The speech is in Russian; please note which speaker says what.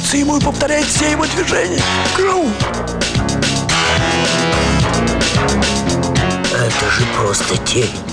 Speaker 1: улыбаться ему и повторять все его движения.
Speaker 2: Это же просто тень.